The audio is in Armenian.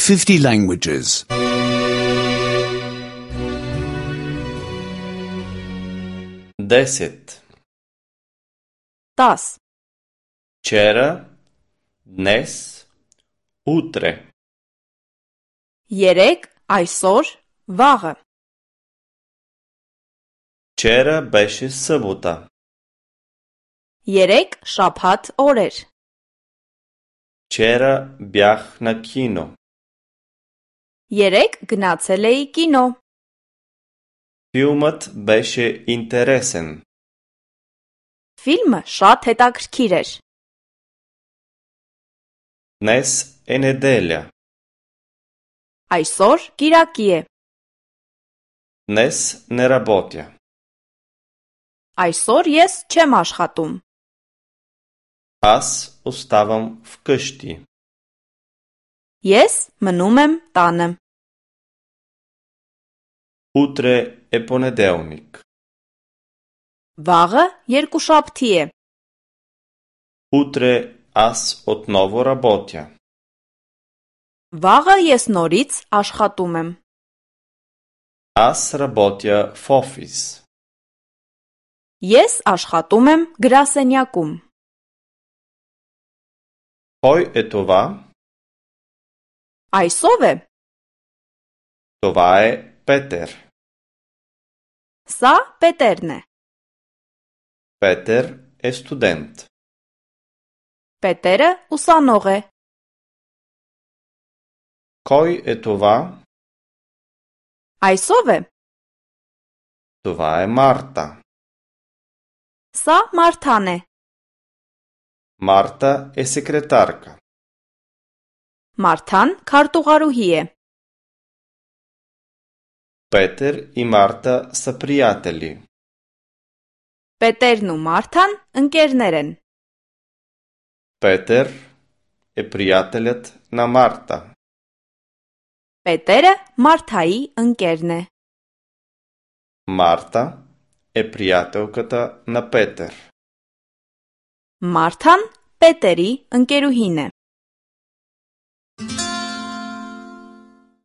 50 languages. 10. 10. Вчера, днес, утре. Երեկ, այսօր, վաղը. Вчера беше събота. Երեկ շաբաթ օր էր. Вчера бях на кино. Երեկ գնացել էի կինո. Филмът беше интересен. Ֆիլմը շատ հետաքրքիր էր. Днес е неделя. Այսօր կիրակի է. Днес не работя. Այսօր ես չեմ աշխատում. Аз оставам вкъщи. Ես մնում եմ տանը. Утре е понеделник. Վաղը երկուշաբթի է. Утре аз отново работя. Վաղը ես նորից աշխատում եմ. Аз работя в офис. Ես աշխատում եմ գրասենյակում. Кой е това? Այս ով է? Това е Петър. Սա Պետերն է. Петър е студент. Պետերը ուսանող է. Кой е това? Այս ով է? Това е Марта. Սա Մարթան է. Марта е секретарка. Մարթան քարտուղարուհի է. Петър и Марта са приятели. Պետերն ու Մարթան ընկերներ են. Петър е приятелят на Марта. Պետերը Մարթայի ընկերն է. Марта е приятелката на Петър. Մարթան Պետերի ընկերուհին է.